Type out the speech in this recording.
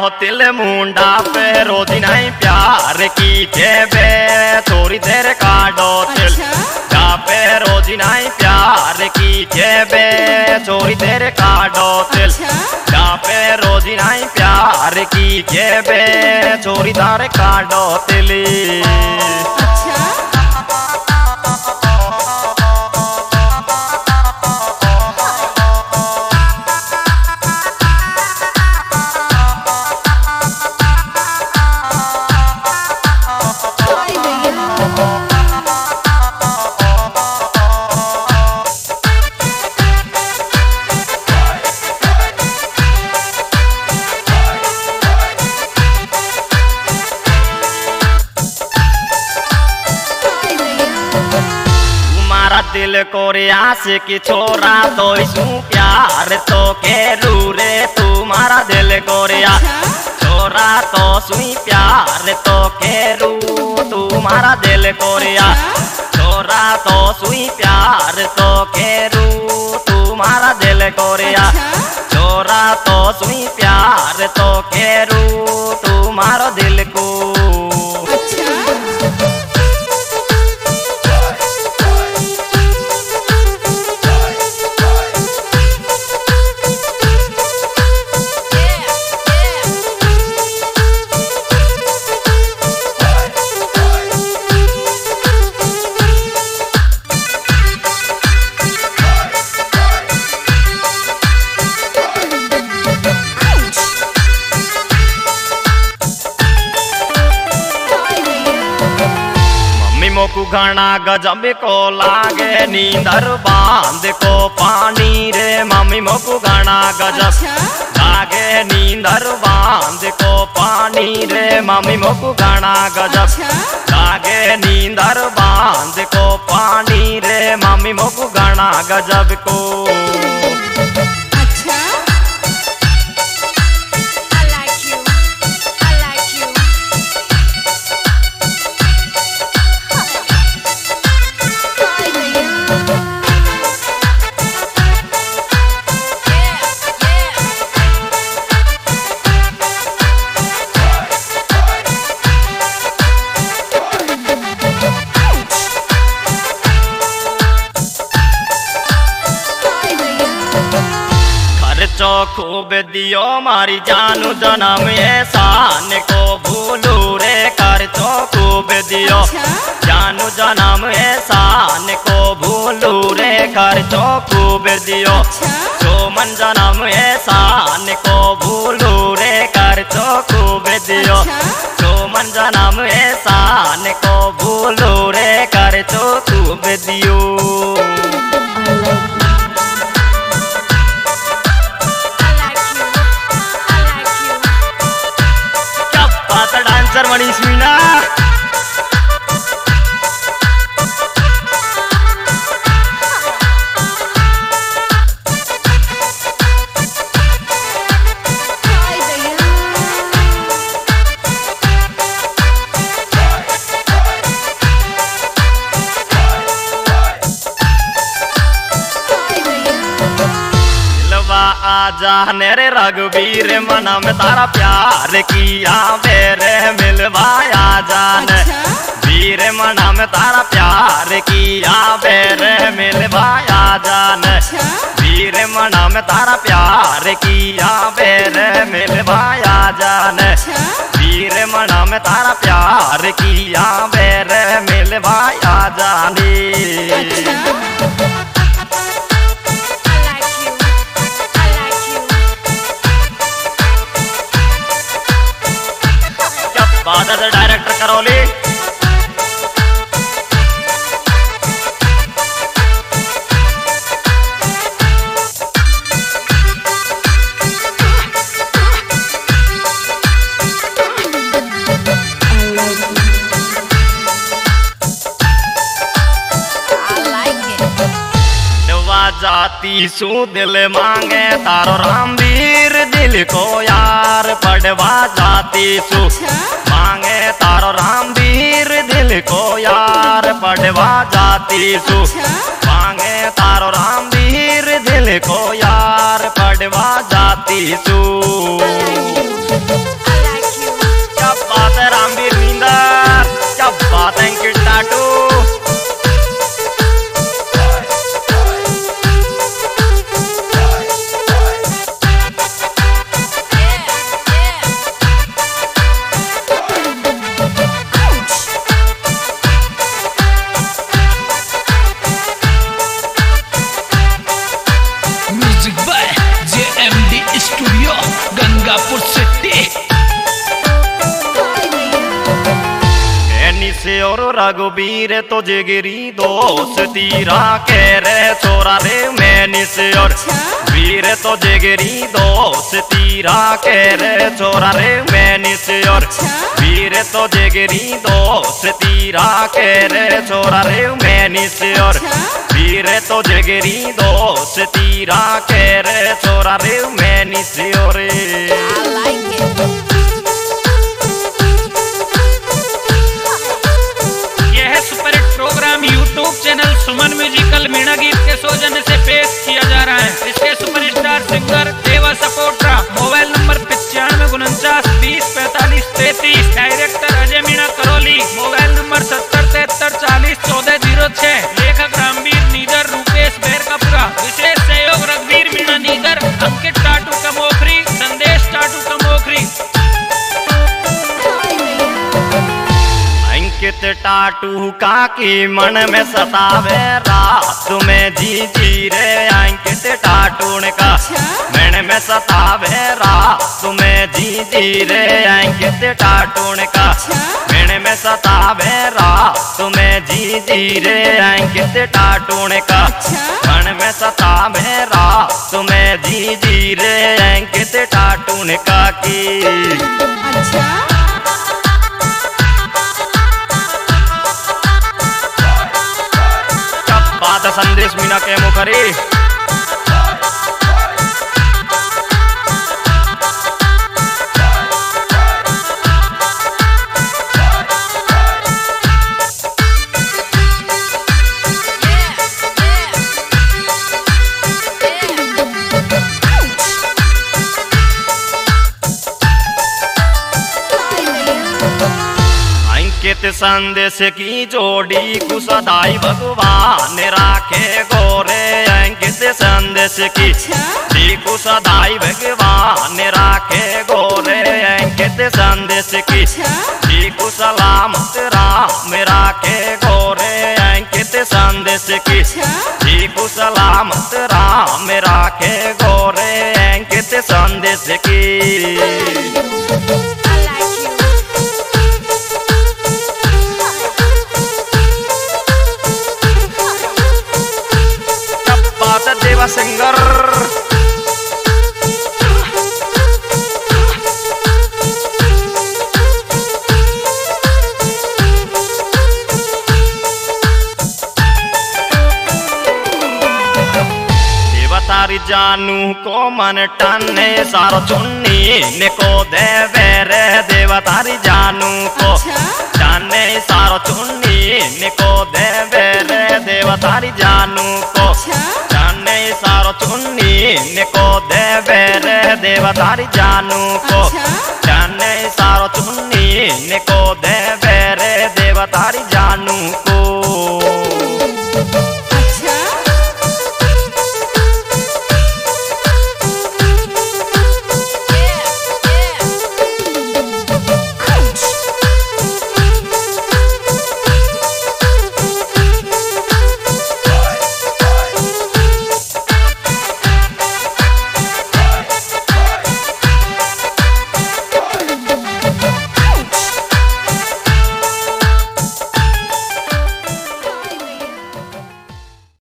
तिल मुंडा पे रोजी नहीं प्यार की जेबे थोड़ी देर काटो तिल पे रोजी नहीं प्यार की जेबे थोड़ी देर काटो तिल पे रोजी नहीं प्यार की जेबे थोड़ी देर काटो तिल। दिल को रियास की छोरा तो इसू प्यार तो के रे तुम्हारा दिल को रिया छोरा तो सुई प्यार तो के तुम्हारा दिल को रिया छोरा तो सुई प्यार तो के तुम्हारा दिल को रिया छोरा तो सुई प्यार तो के तुम्हारा दिल को। मोकू घना गजब को लागे नींदर बांध को पानी रे मम्मी मोकू घना गजब लागे नींदर बांध को पानी रे मम्मी मोकू घना गजब लागे नींदर बांध को पानी रे मम्मी मोकू घना गजब को। खर्चो खूब दियो मारी जानू जन्म एहसान को भूलू रे खर्चो खूब दियो जानू जन्म एहसान को भूलू रे खर्चो खूब दियो जो मन जन्म एहसान को भूलू रे खर्चो खूब दियो जो मन जन्म एहसान को भूलू रे खर्चो खूब दियो। डांसर मनीष मीना आजा नेरे रघुवीर मना में तारा प्यार किया मेरे मिलवाया जान वीर मना में तारा प्यार किया मेरे मिलवाया जान वीर मना में तारा प्यार किया मेरे मिलवाया जान वीर मना में तारा प्यार किया मेरे मिलवाया जाने। बादल डायरेक्टर करौली जाती सू दिल मांगे तारो रामवीर दिल को यार पढ़वा जाती सू मांगे तारो रामवीर दिल को यार पढ़वा जाती सू मांगे तारो रामवीर दिल को यार पढ़वा जाती सू। से और रघुवीर तो जिगरी दोस्ती राखे रे छोरा रे मैनी से और वीर तो जिगरी दोस्ती राखे रे छोरा रे मैनी से और वीर तो जिगरी दोस्ती राखे रे छोरा रे मैनी से और वीर तो जिगरी दोस्ती राखे रे छोरा रे मैनी से और YouTube channel Suman musical Meena गीत के सौजन्य से पेश किया जा रहा है। इसके सुपरस्टार सिंगर देवा सपोर्टरा। Mobile number 9549 20 45 33। Director Ajay Meena Karauli. Mobile number 70 73 40 14 06। लेखक रामवीर नीदर रूपेश बैरकापुरा। विशेष सहयोग रघुवीर मीणा नीदर, अंकित टाटू कमोखरी, संदेश टाटू कमोखरी। अंकित टाटू का की मन में सतावे रात में जी रे। अंकित टाटू का मन में सतावे रात में जी रे। अंकित टाटू का मन में सतावे रात में जी रे। अंकित टाटू का मन में सतावे रात में जी रे। अंकित टाटू का की संदेश मीना के मुखरी। अंकित संदेश की जोड़ी को सदाई भगवान राखे गोरे। अंकित संदेश की जोड़ी को सदाई भगवान राखे गोरे। अंकित संदेश की जोड़ी को सलामत राम राखे गोरे। अंकित संदेश की जोड़ी को सलामत राम राखे गोरे। अंकित संदेश की देवा सिंगर। तारी जानू को मन टन्ने सारो चुन्नी ने को देवे रे। देवा तारी जानू को टन्ने सारो चुन्नी ने को देवे रे। देवा तारी जानू को टन्ने सारो चुन्नी ने को देवे रे। देवा तारी जानू को टन्ने सारो चुन्नी ने को